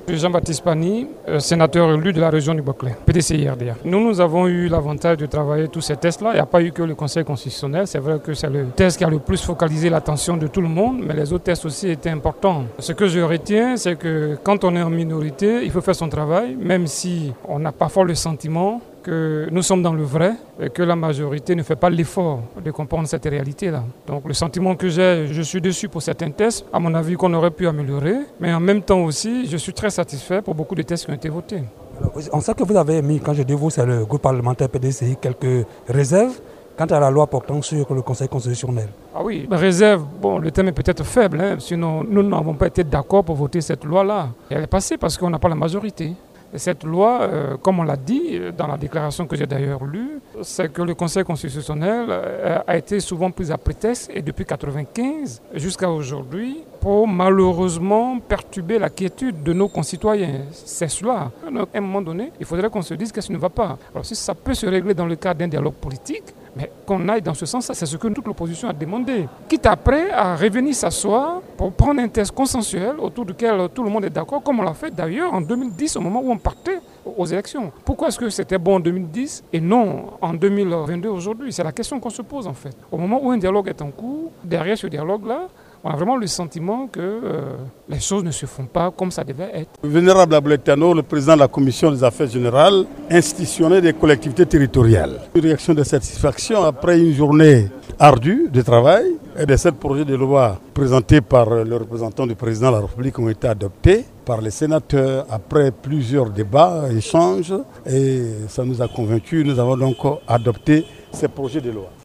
Jean-Baptiste Pani, sénateur élu de la région du Boclé, PDCI-RDA. Nous avons eu l'avantage de travailler tous ces tests-là. Il n'y a pas eu que le Conseil constitutionnel. C'est vrai que c'est le test qui a le plus focalisé l'attention de tout le monde, mais les autres tests aussi étaient importants. Ce que je retiens, c'est que quand on est en minorité, il faut faire son travail, même si on a parfois le sentiment que nous sommes dans le vrai et que la majorité ne fait pas l'effort de comprendre cette réalité-là. Donc le sentiment que j'ai, je suis déçu pour certains tests, à mon avis qu'on aurait pu améliorer, mais en même temps aussi, je suis très satisfait pour beaucoup de tests qui ont été votés. Alors, on sait que vous avez mis, quand je dis vous, c'est le groupe parlementaire PDCI, quelques réserves quant à la loi portant sur le Conseil constitutionnel. Ah oui, réserve, bon, le thème est peut-être faible, sinon nous n'avons pas été d'accord pour voter cette loi-là. Et elle est passée parce qu'on n'a pas la majorité. Et cette loi, comme on l'a dit dans la déclaration que j'ai d'ailleurs lue, c'est que le Conseil constitutionnel a été souvent pris à prétexte, et depuis 1995 jusqu'à aujourd'hui, pour malheureusement perturber la quiétude de nos concitoyens. C'est cela. Donc, à un moment donné, il faudrait qu'on se dise qu'est-ce qui ne va pas. Alors si ça peut se régler dans le cadre d'un dialogue politique, mais qu'on aille dans ce sens-là, c'est ce que toute l'opposition a demandé. Quitte après à revenir s'asseoir pour prendre un texte consensuel autour duquel tout le monde est d'accord, comme on l'a fait d'ailleurs en 2010, au moment où on partait aux élections. Pourquoi est-ce que c'était bon en 2010 et non en 2022 aujourd'hui? C'est la question qu'on se pose en fait. Au moment où un dialogue est en cours, derrière ce dialogue-là, on a vraiment le sentiment que les choses ne se font pas comme ça devait être. Vénérable Aboulektano, le président de la Commission des affaires générales institutionnelles des collectivités territoriales. Une réaction de satisfaction après une journée ardue de travail et de 7 projets de loi présentés par le représentant du président de la République ont été adoptés par les sénateurs après plusieurs débats, échanges, et ça nous a convaincus. Nous avons donc adopté ces projets de loi.